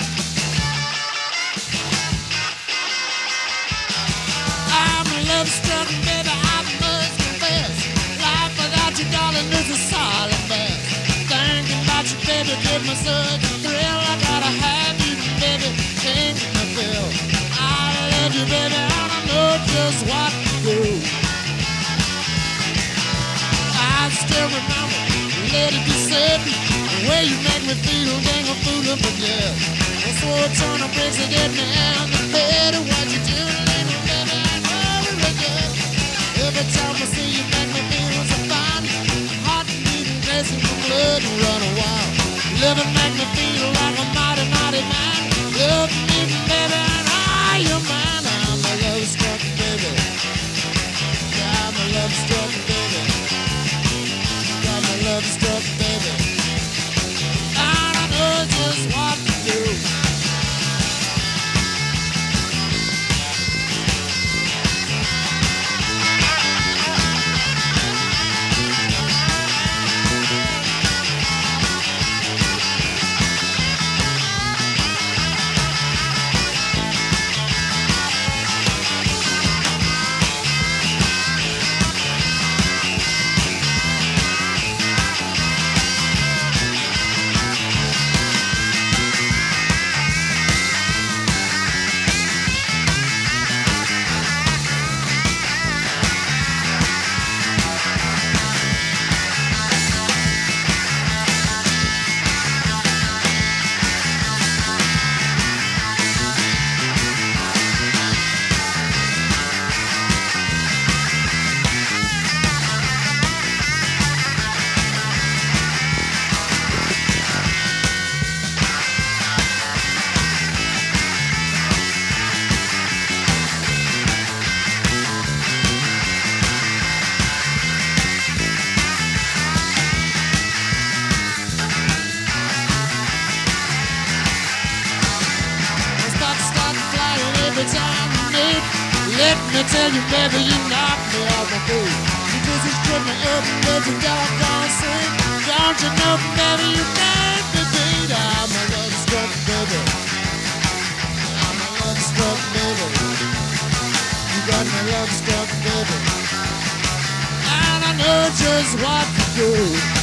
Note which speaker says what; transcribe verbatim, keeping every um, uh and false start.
Speaker 1: I'm love struck, baby, I must confess. Life without you, darling, is a solid mess. Thinking about you, baby, give me such a thrill. I gotta have you, baby, changing the feel. I love you, baby, and I know just what to do. I still remember the lady you said, the way you make me feel, dang a fool, but yeah. I swore it's on a breaks to get me out the bed. What you do, lady, baby, I know it again. Every time I see you, make me feel so fine. Heart beating, racing for blood and run wild. Living make me feel like a mighty, mighty man. Love me, baby, and I am mine. I'm a love struck baby. Yeah, I'm a love struck baby. I'm a love struck baby. And I know just what to do. Every time you need, let me tell you, baby, you knock me off my feet. You just strip me up and let you doggone sing. Don't you know, baby, you can't be beat. I'm a love struck baby. I'm a love struck baby. You got me love struck baby. And I know just what to do.